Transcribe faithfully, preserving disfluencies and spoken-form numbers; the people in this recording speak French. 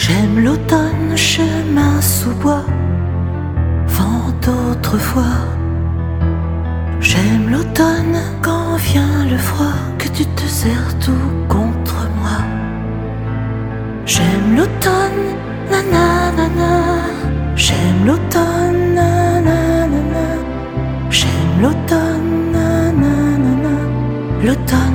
J'aime l'automne, chemin sous bois, vent d'autrefois. J'aime l'automne quand vient le froid, que tu te serres tout contre moi. J'aime l'automne, nanana. J'aime l'automne, nanana. J'aime l'automne, nanana. L'automne